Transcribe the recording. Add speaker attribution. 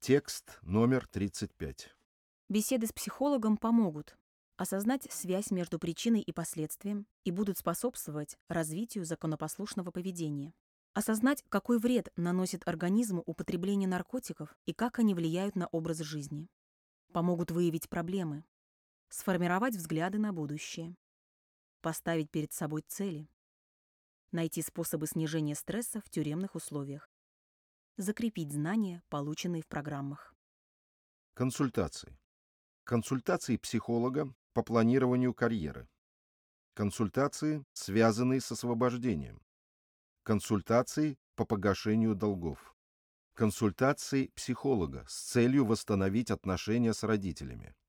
Speaker 1: Текст номер 35.
Speaker 2: Беседы с психологом помогут осознать связь между причиной и последствием и будут способствовать развитию законопослушного поведения. Осознать, какой вред наносит организму употребление наркотиков и как они влияют на образ жизни. Помогут выявить проблемы, сформировать взгляды на будущее, поставить перед собой цели, найти способы снижения стресса в тюремных условиях, закрепить знания, полученные в программах.
Speaker 1: Консультации. Консультации психолога по планированию карьеры. Консультации, связанные с освобождением. Консультации по погашению долгов. Консультации психолога с целью восстановить отношения с родителями.